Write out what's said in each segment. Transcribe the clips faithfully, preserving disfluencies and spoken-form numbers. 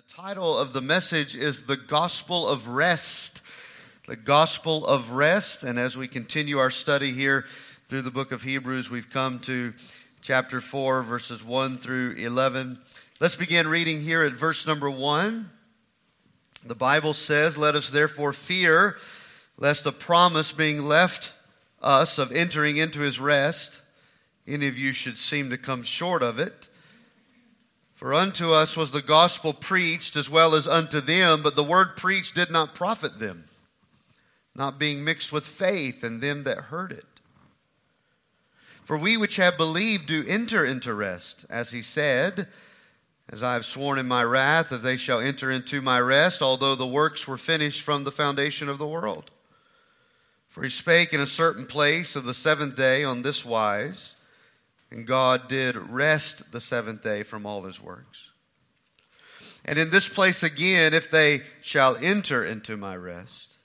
The title of the message is The Gospel of Rest. The Gospel of Rest. And as we continue our study here through the book of Hebrews, we've come to chapter four, verses one through eleven. Let's begin reading here at verse number one. The Bible says, "Let us therefore fear, lest a promise being left us of entering into his rest, any of you should seem to come short of it. For unto us was the gospel preached as well as unto them, but the word preached did not profit them, not being mixed with faith in them that heard it. For we which have believed do enter into rest, as he said, As I have sworn in my wrath, that they shall enter into my rest, although the works were finished from the foundation of the world. For he spake in a certain place of the seventh day on this wise, and God did rest the seventh day from all his works. And in this place again, if they shall enter into my rest.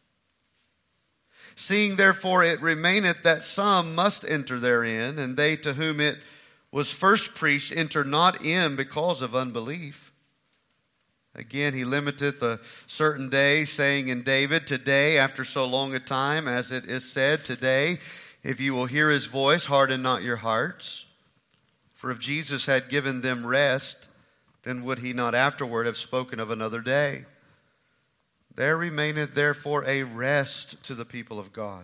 Seeing therefore it remaineth that some must enter therein, and they to whom it was first preached enter not in because of unbelief. Again, he limiteth a certain day, saying in David, Today, after so long a time, as it is said, Today, if you will hear his voice, harden not your hearts. For if Jesus had given them rest, then would he not afterward have spoken of another day? There remaineth therefore a rest to the people of God.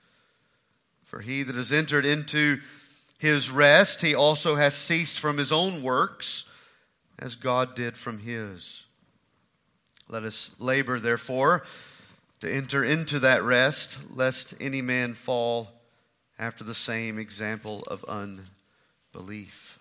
For he that has entered into his rest, he also has ceased from his own works, as God did from his. Let us labor, therefore, to enter into that rest, lest any man fall after the same example of unbelief."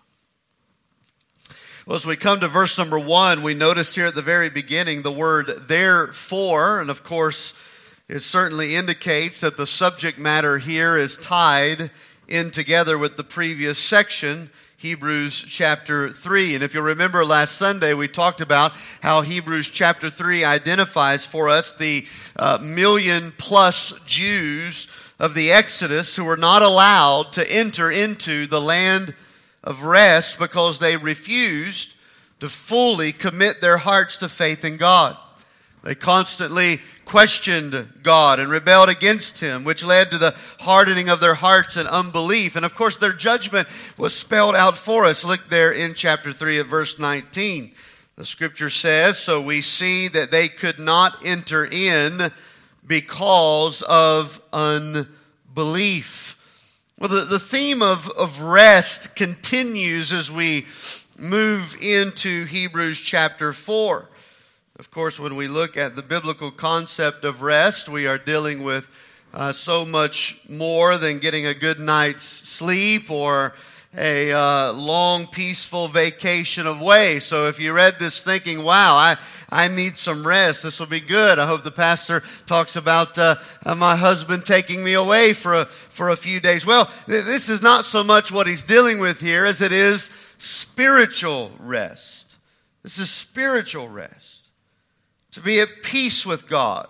Well, as we come to verse number one, we notice here at the very beginning the word therefore, and of course, it certainly indicates that the subject matter here is tied in together with the previous section, Hebrews chapter three. And if you'll remember last Sunday, we talked about how Hebrews chapter three identifies for us the uh, million plus Jews of the Exodus who were not allowed to enter into the land of rest because they refused to fully commit their hearts to faith in God. They constantly questioned God and rebelled against him, which led to the hardening of their hearts and unbelief. And of course, their judgment was spelled out for us. Look there in chapter three at verse nineteen. The scripture says, "So we see that they could not enter in because of unbelief." Well, the, the theme of, of rest continues as we move into Hebrews chapter four. Of course, when we look at the biblical concept of rest, we are dealing with uh, so much more than getting a good night's sleep or a uh, long, peaceful vacation away. So if you read this thinking, wow, I, I need some rest, this will be good. I hope the pastor talks about uh, my husband taking me away for a, for a few days. Well, th- this is not so much what he's dealing with here as it is spiritual rest. This is spiritual rest. To be at peace with God.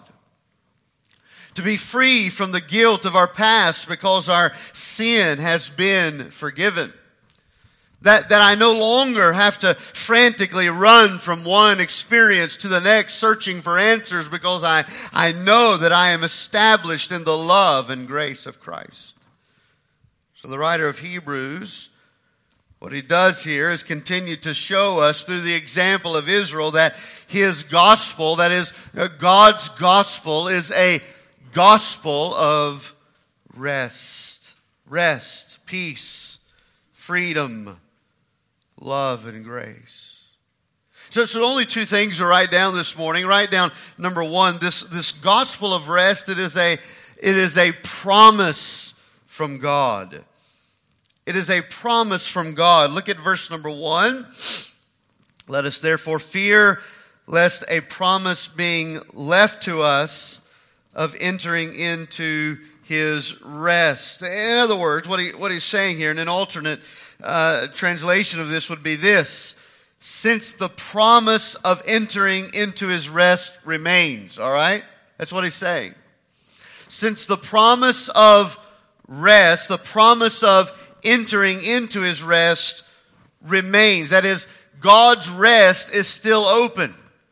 To be free from the guilt of our past because our sin has been forgiven. That, that I no longer have to frantically run from one experience to the next searching for answers because I, I know that I am established in the love and grace of Christ. So the writer of Hebrews, what he does here is continue to show us through the example of Israel that his gospel, that is God's gospel, is a gospel of rest. Rest, peace, freedom, love, and grace. So, so only two things to write down this morning. Write down number one, this, this gospel of rest, it is a, it is a promise from God. It is a promise from God. Look at verse number one. Let us therefore fear, lest a promise being left to us of entering into his rest. In other words, what, he, what he's saying here, in an alternate uh, translation of this would be this: since the promise of entering into his rest remains. All right? That's what he's saying. Since the promise of rest, the promise of entering into his rest remains. That is, God's rest is still open.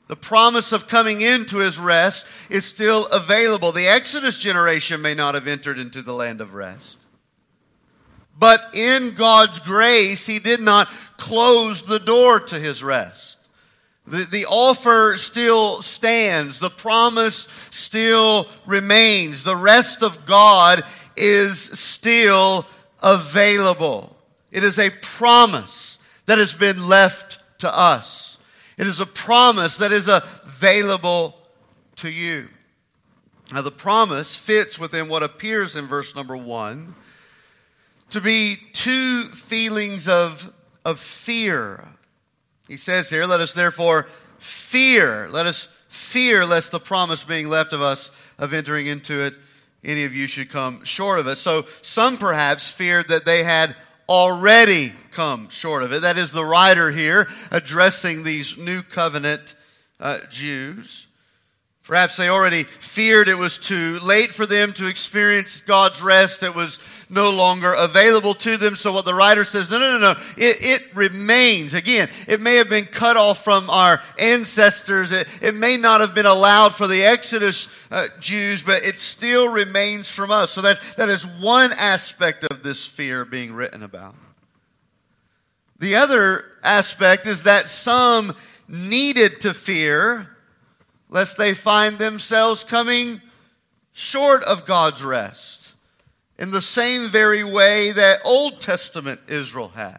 The promise of coming into his rest is still available. The Exodus generation may not have entered into the land of rest. But in God's grace, he did not close the door to his rest. The, the offer still stands. The promise still remains. The rest of God is still available. It is a promise that has been left to us. It is a promise that is available to you. Now the promise fits within what appears in verse number one to be two feelings of, of fear. He says here, let us therefore fear. Let us fear lest the promise being left of us of entering into it, any of you should come short of it. So some perhaps feared that they had already come short of it. That is the writer here addressing these new covenant uh, Jews. Perhaps they already feared it was too late for them to experience God's rest. It was no longer available to them. So what the writer says, no, no, no, no. It, it remains. Again, it may have been cut off from our ancestors. It, it may not have been allowed for the Exodus uh, Jews, but it still remains from us. So that, that is one aspect of this fear being written about. The other aspect is that some needed to fear lest they find themselves coming short of God's rest in the same very way that Old Testament Israel had.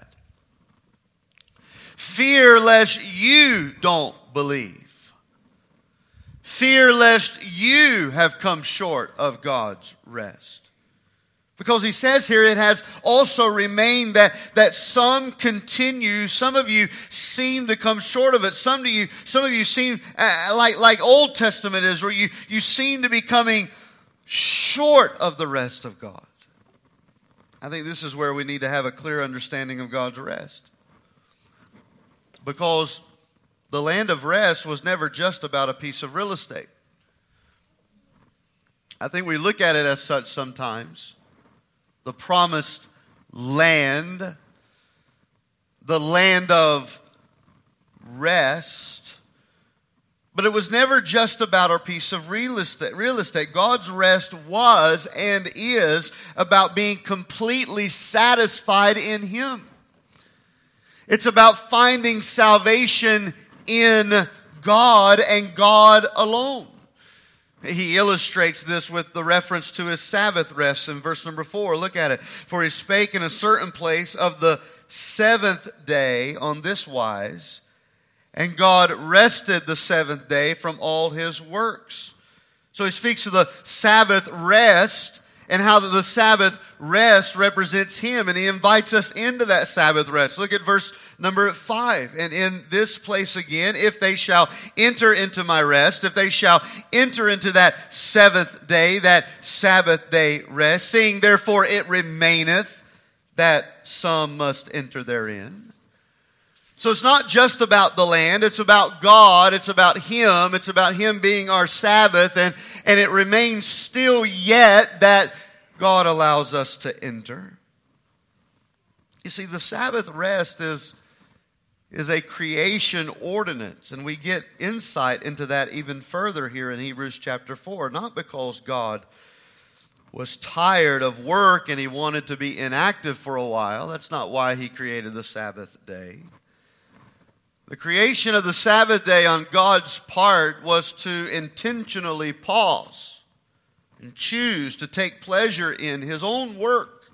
Fear lest you don't believe. Fear lest you have come short of God's rest. Because he says here, it has also remained that, that some continue, some of you seem to come short of it. Some of you, some of you seem uh, like, like Old Testament Israel, you, you seem to be coming short of the rest of God. I think this is where we need to have a clear understanding of God's rest. Because the land of rest was never just about a piece of real estate. I think we look at it as such sometimes. The promised land, the land of rest. But it was never just about a piece of real estate. Real estate. God's rest was and is about being completely satisfied in Him. It's about finding salvation in God and God alone. He illustrates this with the reference to his Sabbath rest in verse number four. Look at it. For he spake in a certain place of the seventh day on this wise, and God rested the seventh day from all his works. So he speaks of the Sabbath rest and how the Sabbath rest represents him. And he invites us into that Sabbath rest. Look at verse number five. And in this place again, if they shall enter into my rest, if they shall enter into that seventh day, that Sabbath day rest, seeing therefore it remaineth that some must enter therein. So it's not just about the land, it's about God, it's about Him, it's about Him being our Sabbath, and, and it remains still yet that God allows us to enter. You see, the Sabbath rest is, is a creation ordinance, and we get insight into that even further here in Hebrews chapter four, not because God was tired of work and He wanted to be inactive for a while. That's not why He created the Sabbath day. The creation of the Sabbath day on God's part was to intentionally pause and choose to take pleasure in His own work,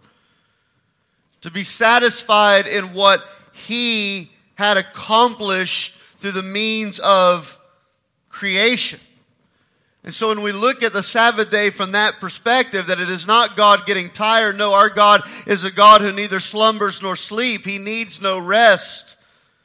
to be satisfied in what He had accomplished through the means of creation. And so when we look at the Sabbath day from that perspective, that it is not God getting tired. No, our God is a God who neither slumbers nor sleep. He needs no rest.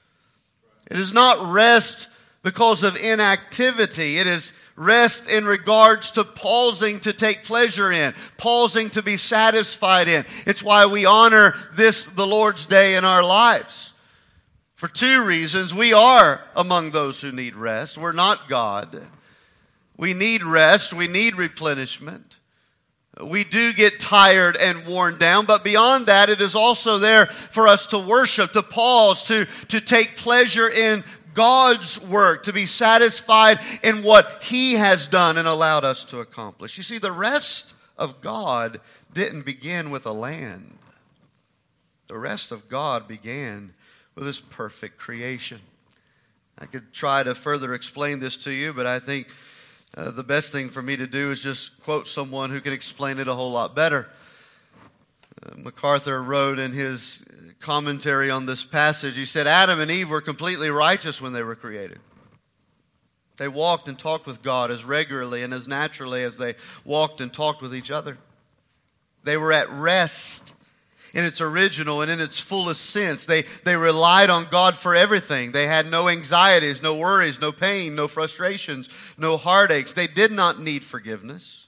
It is not rest because of inactivity. It is rest in regards to pausing to take pleasure in, pausing to be satisfied in. It's why we honor this, the Lord's Day, in our lives. For two reasons. We are among those who need rest. We're not God. We need rest. We need replenishment. We do get tired and worn down, but beyond that, it is also there for us to worship, to pause, to, to take pleasure in God's work, to be satisfied in what He has done and allowed us to accomplish. You see, the rest of God didn't begin with a land. The rest of God began with His perfect creation. I could try to further explain this to you, but I think uh, the best thing for me to do is just quote someone who can explain it a whole lot better. Uh, MacArthur wrote in his commentary on this passage, he said, Adam and Eve were completely righteous when they were created. They walked and talked with God as regularly and as naturally as they walked and talked with each other. They were at rest in its original and in its fullest sense. They, they relied on God for everything. They had no anxieties, no worries, no pain, no frustrations, no heartaches. They did not need forgiveness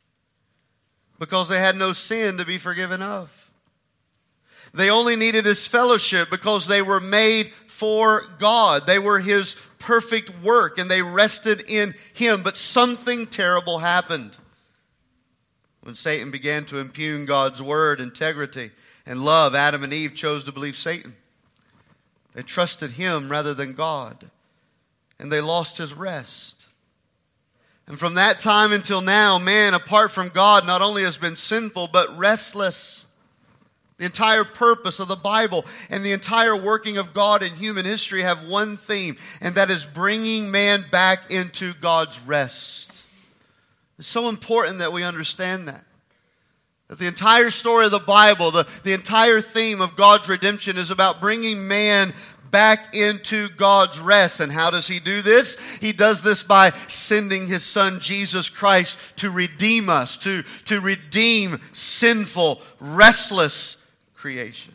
because they had no sin to be forgiven of. They only needed His fellowship because they were made for God. They were His perfect work and they rested in Him. But something terrible happened when Satan began to impugn God's word, integrity, and love. Adam and Eve chose to believe Satan. They trusted him rather than God. And they lost His rest. And from that time until now, man, apart from God, not only has been sinful, but restless. The entire purpose of the Bible and the entire working of God in human history have one theme, and that is bringing man back into God's rest. It's so important that we understand that. That the entire story of the Bible, the, the entire theme of God's redemption is about bringing man back into God's rest. And how does He do this? He does this by sending His Son Jesus Christ to redeem us, to, to redeem sinful, restless creation.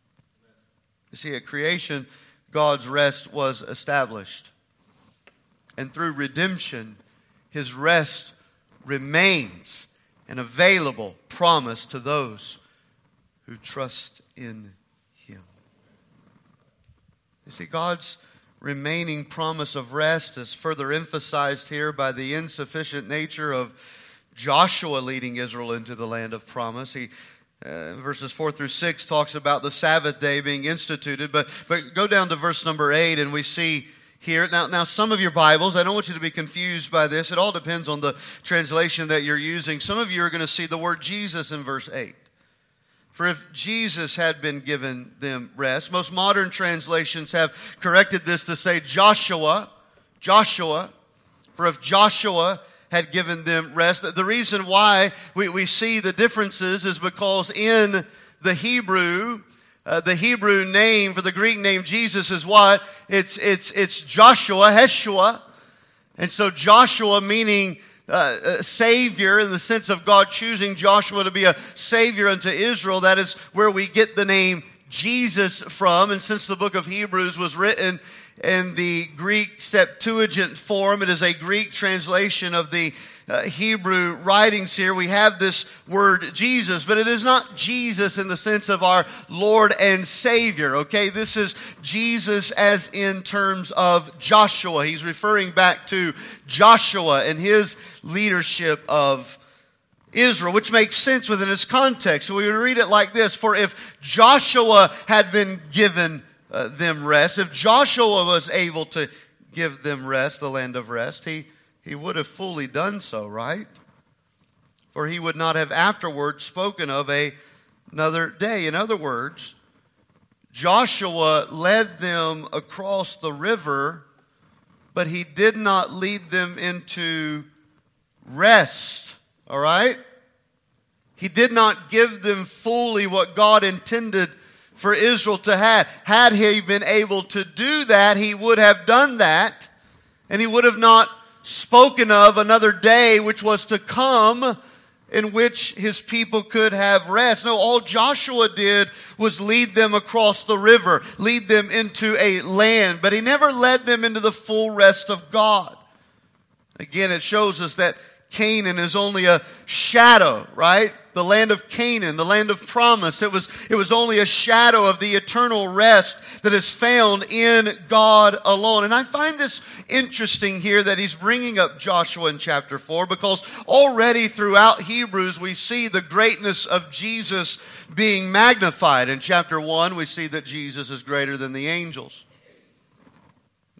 You see, at creation, God's rest was established. And through redemption, His rest remains an available promise to those who trust in Him. You see, God's remaining promise of rest is further emphasized here by the insufficient nature of Joshua leading Israel into the land of promise. He Uh, verses four through six talks about the Sabbath day being instituted. But, but go down to verse number eight and we see here. Now, now, some of your Bibles, I don't want you to be confused by this. It all depends on the translation that you're using. Some of you are going to see the word Jesus in verse eight. For if Jesus had been given them rest, most modern translations have corrected this to say Joshua, Joshua. For if Joshua had given them rest. The reason why we, we see the differences is because in the Hebrew, uh, the Hebrew name for the Greek name Jesus is what? It's it's it's Joshua, Heshua. And so Joshua meaning uh, a Savior in the sense of God choosing Joshua to be a Savior unto Israel. That is where we get the name Jesus from. And since the book of Hebrews was written in the Greek Septuagint form, it is a Greek translation of the uh, Hebrew writings here. We have this word Jesus, but it is not Jesus in the sense of our Lord and Savior, okay? This is Jesus as in terms of Joshua. He's referring back to Joshua and his leadership of Israel, which makes sense within its context. So we would read it like this: for if Joshua had been given uh, them rest, if Joshua was able to give them rest, the land of rest, he, he would have fully done so, right? For he would not have afterward spoken of a, another day. In other words, Joshua led them across the river, but he did not lead them into rest. All right? He did not give them fully what God intended for Israel to have. Had he been able to do that, he would have done that. And he would have not spoken of another day which was to come in which his people could have rest. No, all Joshua did was lead them across the river, lead them into a land. But he never led them into the full rest of God. Again, it shows us that Canaan is only a shadow, right? The land of Canaan, the land of promise. It was, it was only a shadow of the eternal rest that is found in God alone. And I find this interesting here that he's bringing up Joshua in chapter four, because already throughout Hebrews we see the greatness of Jesus being magnified. In chapter one we see that Jesus is greater than the angels.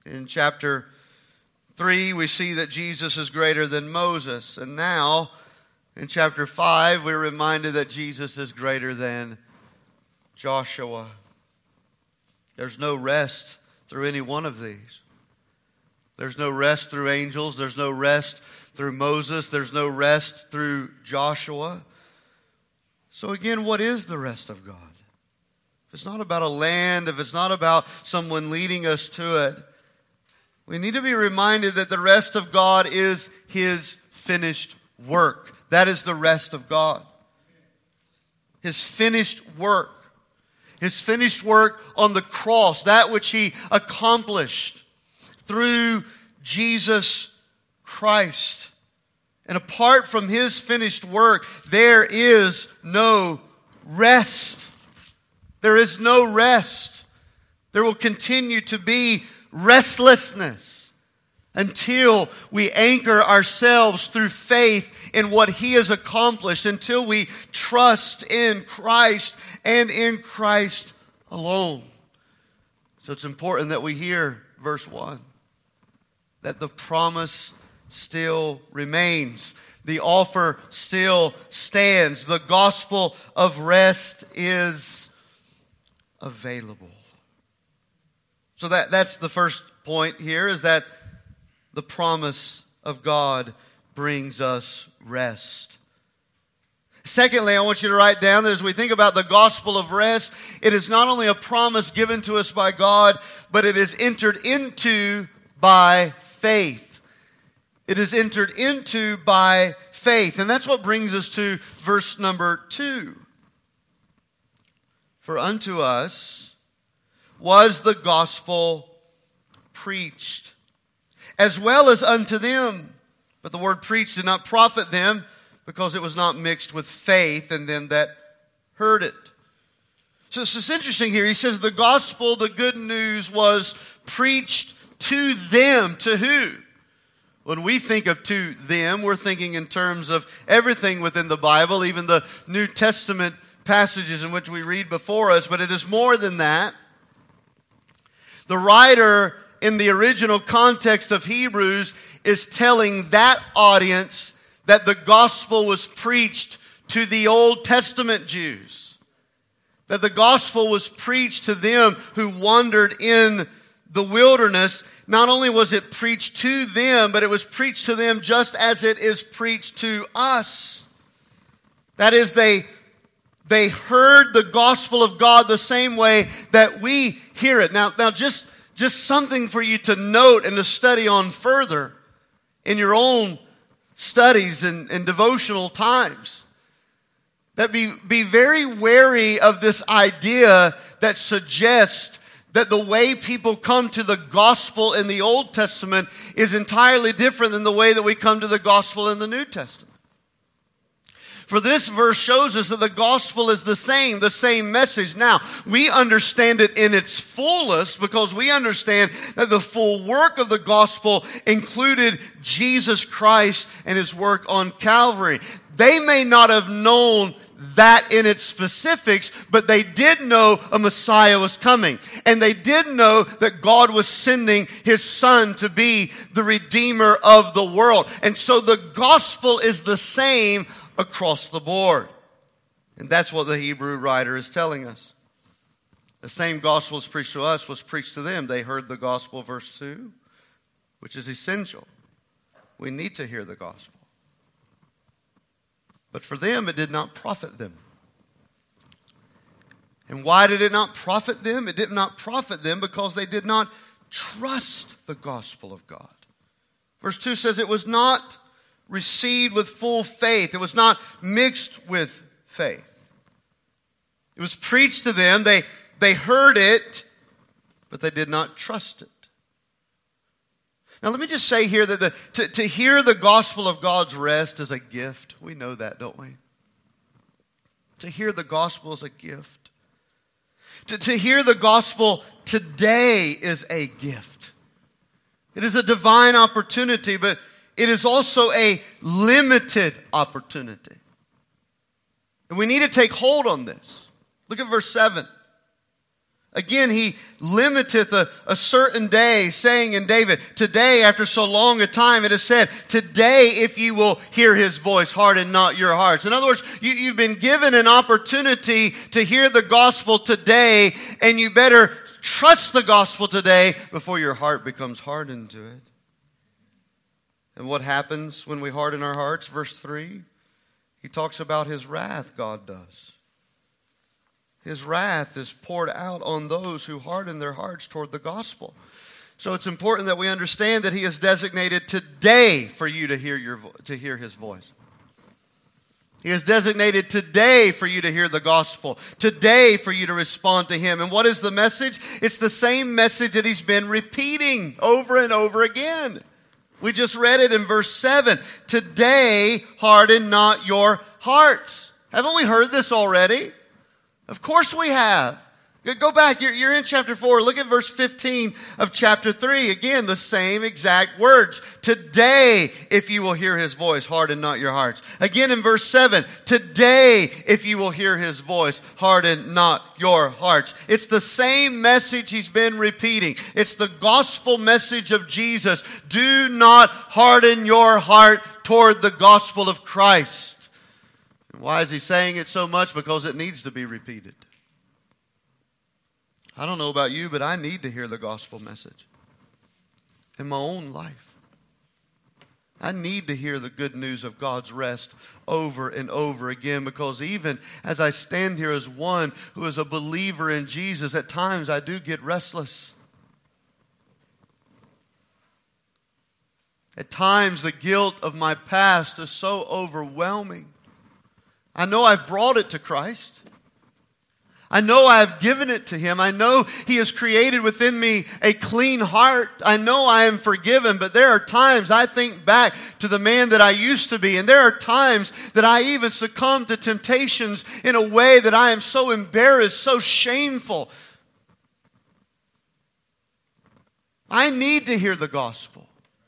In chapter three, we see that Jesus is greater than Moses. And now, in chapter five, we're reminded that Jesus is greater than Joshua. There's no rest through any one of these. There's no rest through angels. There's no rest through Moses. There's no rest through Joshua. So again, what is the rest of God? If it's not about a land, if it's not about someone leading us to it, we need to be reminded that the rest of God is His finished work. That is the rest of God. His finished work. His finished work on the cross. That which He accomplished through Jesus Christ. And apart from His finished work, there is no rest. There is no rest. There will continue to be restlessness until we anchor ourselves through faith in what He has accomplished, until we trust in Christ and in Christ alone. So it's important that we hear verse one, that the promise still remains. The offer still stands. The gospel of rest is available. So that, that's the first point here, is that the promise of God brings us rest. Secondly, I want you to write down that as we think about the gospel of rest, it is not only a promise given to us by God, but it is entered into by faith. It is entered into by faith. And that's what brings us to verse number two. For unto us was the gospel preached, as well as unto them. But the word preached did not profit them, because it was not mixed with faith in them that heard it. So it's just interesting here. He says the gospel, the good news, was preached to them. To who? When we think of to them, we're thinking in terms of everything within the Bible, even the New Testament passages in which we read before us. But it is more than that. The writer, in the original context of Hebrews, is telling that audience that the gospel was preached to the Old Testament Jews. That the gospel was preached to them who wandered in the wilderness. Not only was it preached to them, but it was preached to them just as it is preached to us. That is, they, they heard the gospel of God the same way that we hear it. Now, now just, just something for you to note and to study on further in your own studies and, and devotional times. That be, be very wary of this idea that suggests that the way people come to the gospel in the Old Testament is entirely different than the way that we come to the gospel in the New Testament. For this verse shows us that the gospel is the same, the same message. Now, we understand it in its fullness because we understand that the full work of the gospel included Jesus Christ and His work on Calvary. They may not have known that in its specifics, but they did know a Messiah was coming. And they did know that God was sending His Son to be the Redeemer of the world. And so the gospel is the same across the board. And that's what the Hebrew writer is telling us. The same gospel that's preached to us was preached to them. They heard the gospel, verse two, which is essential. We need to hear the gospel. But for them, it did not profit them. And why did it not profit them? It did not profit them because they did not trust the gospel of God. Verse two says it was not received with full faith. It was not mixed with faith. It was preached to them. They, they heard it, but they did not trust it. Now let me just say here that the, to, to hear the gospel of God's rest is a gift. We know that, don't we? To hear the gospel is a gift. To, to hear the gospel today is a gift. It is a divine opportunity, but it is also a limited opportunity. And we need to take hold on this. Look at verse seven. Again, he limiteth a, a certain day, saying in David, today, after so long a time, it is said, today, if you will hear his voice, harden not your hearts. In other words, you, you've been given an opportunity to hear the gospel today, and you better trust the gospel today before your heart becomes hardened to it. And what happens when we harden our hearts? Verse three, he talks about his wrath, God does. His wrath is poured out on those who harden their hearts toward the gospel. So it's important that we understand that he has designated today for you to hear your vo- to hear his voice. He has designated today for you to hear the gospel. Today for you to respond to him. And what is the message? It's the same message that he's been repeating over and over again. We just read it in verse seven. Today harden not your hearts. Haven't we heard this already? Of course we have. Go back. You're, you're in chapter four. Look at verse fifteen of chapter three. Again, the same exact words. Today, if you will hear his voice, harden not your hearts. Again in verse seven. Today, if you will hear his voice, harden not your hearts. It's the same message he's been repeating. It's the gospel message of Jesus. Do not harden your heart toward the gospel of Christ. Why is he saying it so much? Because it needs to be repeated. I don't know about you, but I need to hear the gospel message in my own life. I need to hear the good news of God's rest over and over again, because even as I stand here as one who is a believer in Jesus, at times I do get restless. At times the guilt of my past is so overwhelming. I know I've brought it to Christ. I know I have given it to him. I know he has created within me a clean heart. I know I am forgiven, but there are times I think back to the man that I used to be, and there are times that I even succumb to temptations in a way that I am so embarrassed, so shameful. I need to hear the gospel.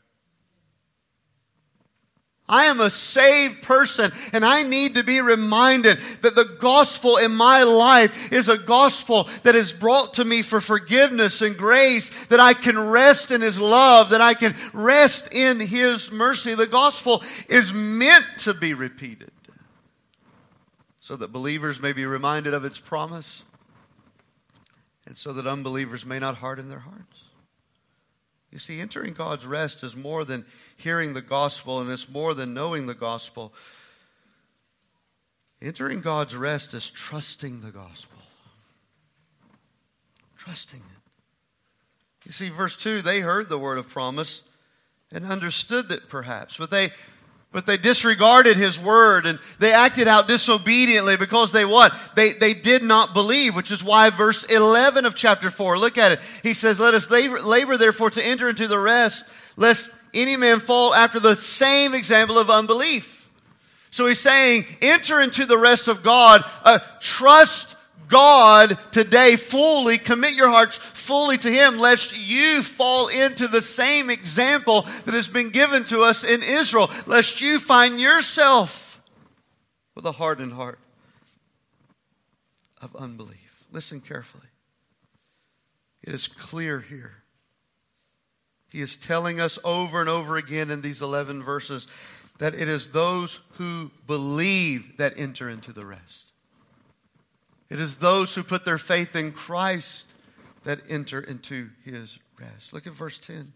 I am a saved person, and I need to be reminded that the gospel in my life is a gospel that is brought to me for forgiveness and grace, that I can rest in his love, that I can rest in his mercy. The gospel is meant to be repeated so that believers may be reminded of its promise, and so that unbelievers may not harden their hearts. You see, entering God's rest is more than hearing the gospel, and it's more than knowing the gospel. Entering God's rest is trusting the gospel. Trusting it. You see, verse two, they heard the word of promise and understood it perhaps, but they But they disregarded his word, and they acted out disobediently because they what? They, they did not believe, which is why verse eleven of chapter four, look at it. He says, let us labor, labor therefore to enter into the rest, lest any man fall after the same example of unbelief. So he's saying, enter into the rest of God, uh, trust God today fully, commit your hearts fully to him, lest you fall into the same example that has been given to us in Israel, lest you find yourself with a hardened heart of unbelief. Listen carefully. It is clear here. He is telling us over and over again in these eleven verses that it is those who believe that enter into the rest. It is those who put their faith in Christ that enter into his rest. Look at verse ten.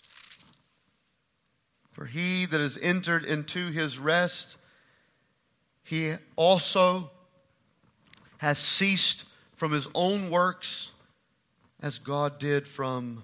For he that has entered into his rest, he also hath ceased from his own works, as God did from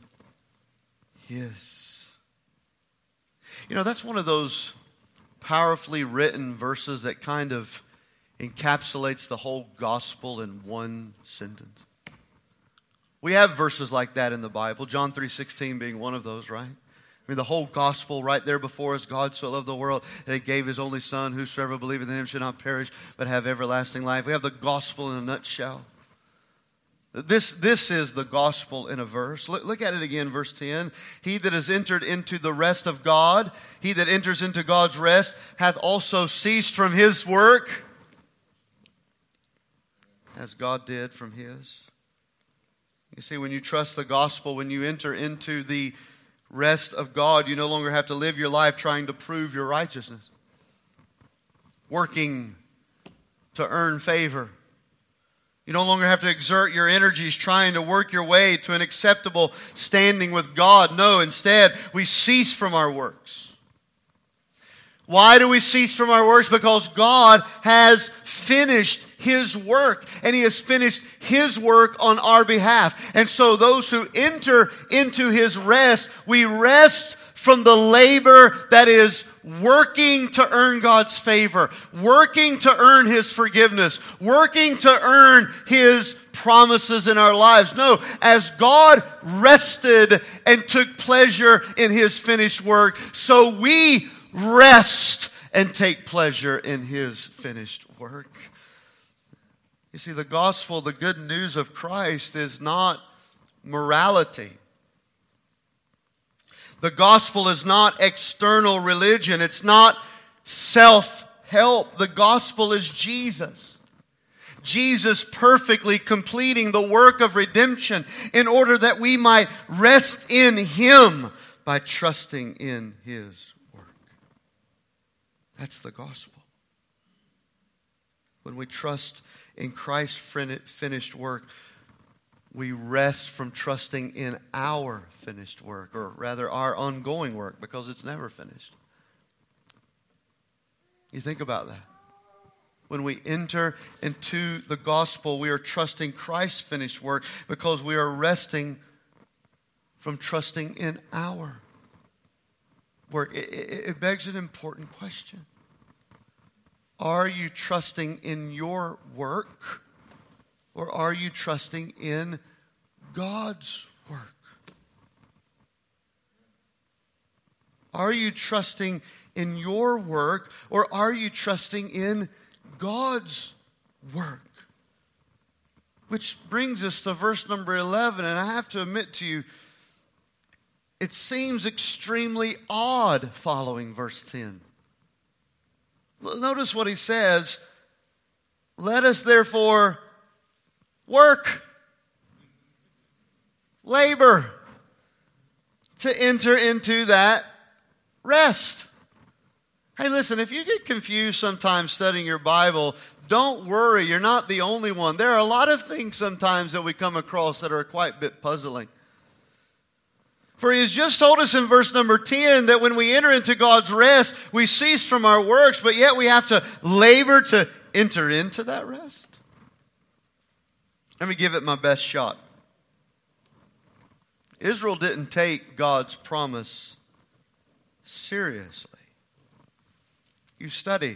his. You know, that's one of those powerfully written verses that kind of encapsulates the whole gospel in one sentence. We have verses like that in the Bible, John three sixteen being one of those, right? I mean, the whole gospel right there before us. God so loved the world that he gave his only son, whosoever believeth in him should not perish, but have everlasting life. We have the gospel in a nutshell. This, this is the gospel in a verse. Look, look at it again, verse ten. He that has entered into the rest of God, he that enters into God's rest, hath also ceased from his work, as God did from his. You see, when you trust the gospel, when you enter into the rest of God, you no longer have to live your life trying to prove your righteousness, working to earn favor. You no longer have to exert your energies trying to work your way to an acceptable standing with God. No, instead, we cease from our works. Why do we cease from our works? Because God has finished His work, and He has finished His work on our behalf. And so those who enter into His rest, we rest from the labor that is working to earn God's favor, working to earn His forgiveness, working to earn His promises in our lives. No, as God rested and took pleasure in His finished work, so we rest and take pleasure in His finished work. You see, the gospel, the good news of Christ, is not morality. The gospel is not external religion. It's not self-help. The gospel is Jesus. Jesus perfectly completing the work of redemption in order that we might rest in Him by trusting in His work. That's the gospel. When we trust in Christ's finished work, we rest from trusting in our finished work, or rather our ongoing work, because it's never finished. You think about that. When we enter into the gospel, we are trusting Christ's finished work because we are resting from trusting in our work. It, it, it begs an important question. Are you trusting in your work? Or are you trusting in God's work? Are you trusting in your work, or are you trusting in God's work? Which brings us to verse number eleven, and I have to admit to you, it seems extremely odd following verse ten. Notice what he says, "Let us therefore work, labor, to enter into that rest." Hey, listen, if you get confused sometimes studying your Bible, don't worry, you're not the only one. There are a lot of things sometimes that we come across that are quite a bit puzzling. For he has just told us in verse number ten that when we enter into God's rest, we cease from our works, but yet we have to labor to enter into that rest. Let me give it my best shot. Israel didn't take God's promise seriously. You study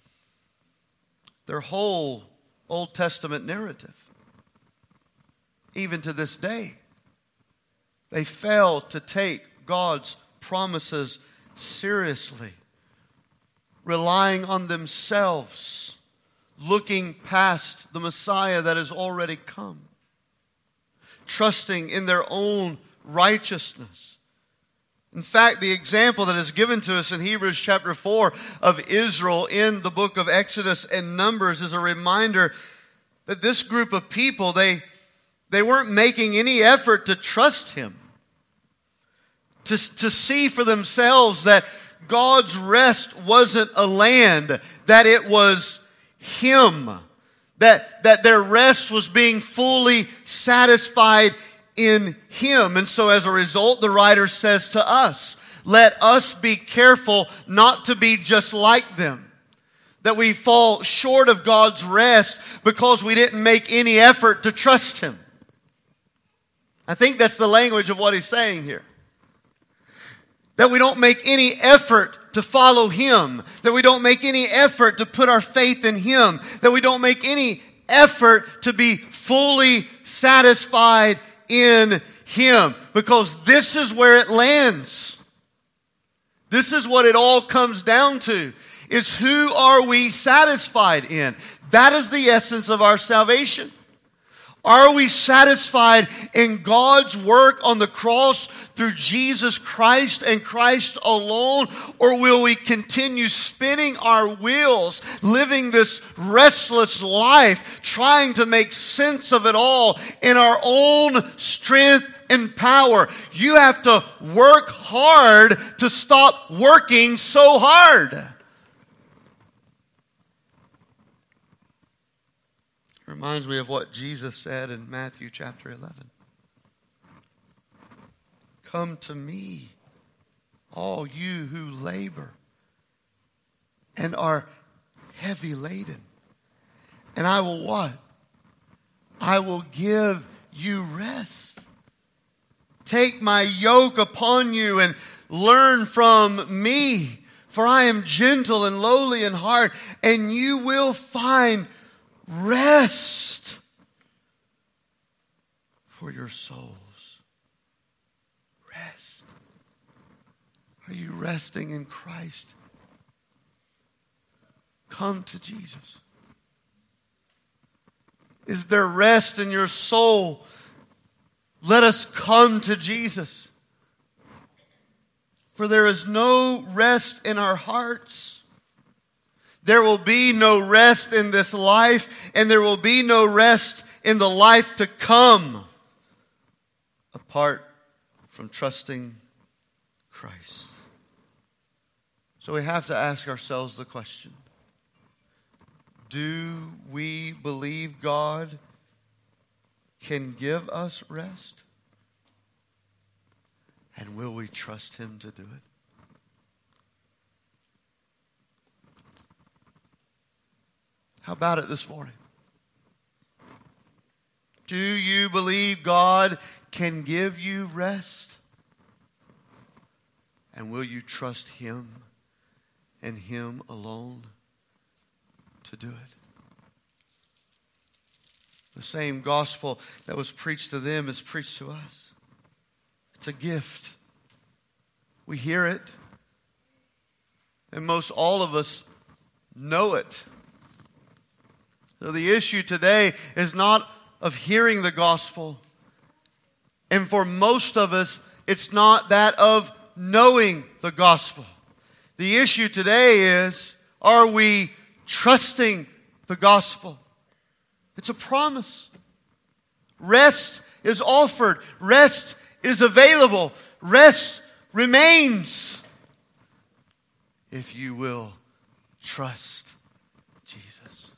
their whole Old Testament narrative. Even to this day, they fail to take God's promises seriously, relying on themselves, looking past the Messiah that has already come, trusting in their own righteousness. In fact, the example that is given to us in Hebrews chapter four of Israel in the book of Exodus and Numbers is a reminder that this group of people, they, they weren't making any effort to trust Him, to, to see for themselves that God's rest wasn't a land, that it was Him, that, that their rest was being fully satisfied in Him. And so as a result, the writer says to us, let us be careful not to be just like them, that we fall short of God's rest because we didn't make any effort to trust Him. I think that's the language of what he's saying here. That we don't make any effort to follow Him. That we don't make any effort to put our faith in Him. That we don't make any effort to be fully satisfied in Him. Because this is where it lands. This is what it all comes down to. Is who are we satisfied in? That is the essence of our salvation. Are we satisfied in God's work on the cross through Jesus Christ and Christ alone? Or will we continue spinning our wheels, living this restless life, trying to make sense of it all in our own strength and power? You have to work hard to stop working so hard. Reminds me of what Jesus said in Matthew chapter eleven. Come to me, all you who labor and are heavy laden, and I will what? I will give you rest. Take my yoke upon you and learn from me, for I am gentle and lowly in heart, and you will find rest for your souls. Rest. Are you resting in Christ? Come to Jesus. Is there rest in your soul? Let us come to Jesus. For there is no rest in our hearts. There will be no rest in this life, and there will be no rest in the life to come apart from trusting Christ. So we have to ask ourselves the question, do we believe God can give us rest? And will we trust Him to do it? How about it this morning? Do you believe God can give you rest? And will you trust Him and Him alone to do it? The same gospel that was preached to them is preached to us. It's a gift. We hear it. And most all of us know it. So the issue today is not of hearing the gospel. And for most of us, it's not that of knowing the gospel. The issue today is, are we trusting the gospel? It's a promise. Rest is offered. Rest is available. Rest remains if you will trust Jesus.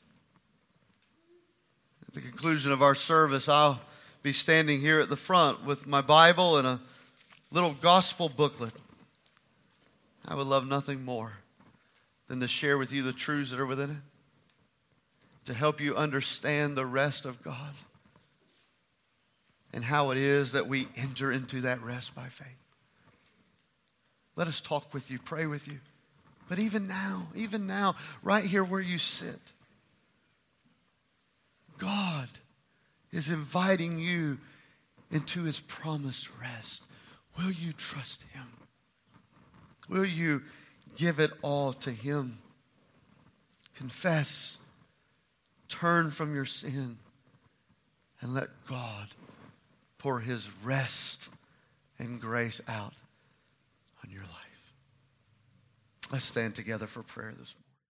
At the conclusion of our service, I'll be standing here at the front with my Bible and a little gospel booklet. I would love nothing more than to share with you the truths that are within it, to help you understand the rest of God and how it is that we enter into that rest by faith. Let us talk with you, pray with you. But even now, even now, right here where you sit, God is inviting you into His promised rest. Will you trust Him? Will you give it all to Him? Confess. Turn from your sin. And let God pour His rest and grace out on your life. Let's stand together for prayer this morning.